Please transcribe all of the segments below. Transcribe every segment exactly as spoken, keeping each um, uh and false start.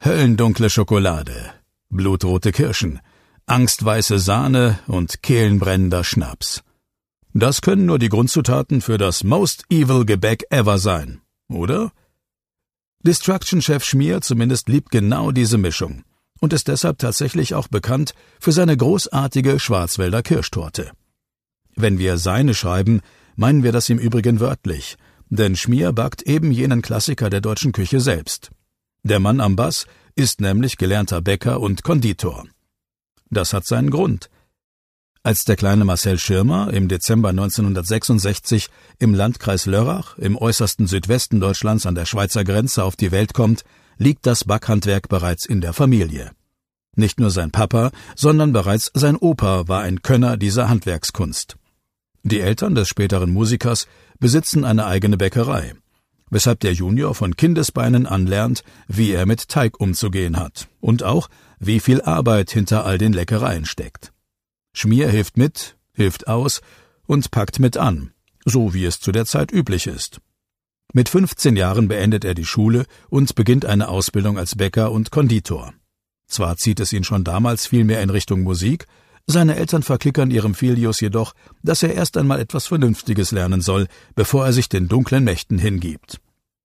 höllendunkle Schokolade, blutrote Kirschen, angstweiße Sahne und kehlenbrennender Schnaps. Das können nur die Grundzutaten für das most evil Gebäck ever sein, oder? Destruction-Chef Schmier zumindest liebt genau diese Mischung und ist deshalb tatsächlich auch bekannt für seine großartige Schwarzwälder Kirschtorte. Wenn wir seine schreiben, meinen wir das im Übrigen wörtlich, denn Schmier backt eben jenen Klassiker der deutschen Küche selbst. Der Mann am Bass ist nämlich gelernter Bäcker und Konditor. Das hat seinen Grund. Als der kleine Marcel Schirmer im Dezember neunzehnhundertsechsundsechzig im Landkreis Lörrach, im äußersten Südwesten Deutschlands an der Schweizer Grenze auf die Welt kommt, liegt das Backhandwerk bereits in der Familie. Nicht nur sein Papa, sondern bereits sein Opa war ein Könner dieser Handwerkskunst. Die Eltern des späteren Musikers besitzen eine eigene Bäckerei, weshalb der Junior von Kindesbeinen an lernt, wie er mit Teig umzugehen hat und auch, wie viel Arbeit hinter all den Leckereien steckt. Schmier hilft mit, hilft aus und packt mit an, so wie es zu der Zeit üblich ist. Mit fünfzehn Jahren beendet er die Schule und beginnt eine Ausbildung als Bäcker und Konditor. Zwar zieht es ihn schon damals viel mehr in Richtung Musik, seine Eltern verklickern ihrem Filius jedoch, dass er erst einmal etwas Vernünftiges lernen soll, bevor er sich den dunklen Mächten hingibt.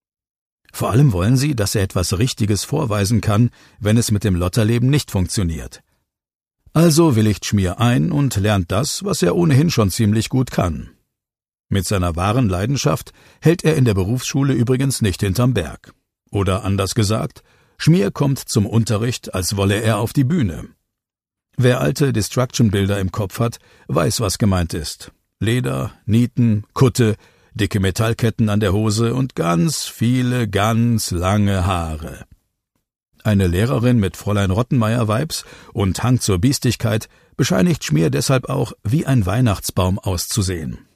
Vor allem wollen sie, dass er etwas Richtiges vorweisen kann, wenn es mit dem Lotterleben nicht funktioniert. Also willigt Schmier ein und lernt das, was er ohnehin schon ziemlich gut kann. Mit seiner wahren Leidenschaft hält er in der Berufsschule übrigens nicht hinterm Berg. Oder anders gesagt, Schmier kommt zum Unterricht, als wolle er auf die Bühne. Wer alte Destruction-Bilder im Kopf hat, weiß, was gemeint ist. Leder, Nieten, Kutte, dicke Metallketten an der Hose und ganz viele, ganz lange Haare. Eine Lehrerin mit Fräulein Rottenmeier-Vibes und Hang zur Biestigkeit bescheinigt Schmier deshalb auch, wie ein Weihnachtsbaum auszusehen.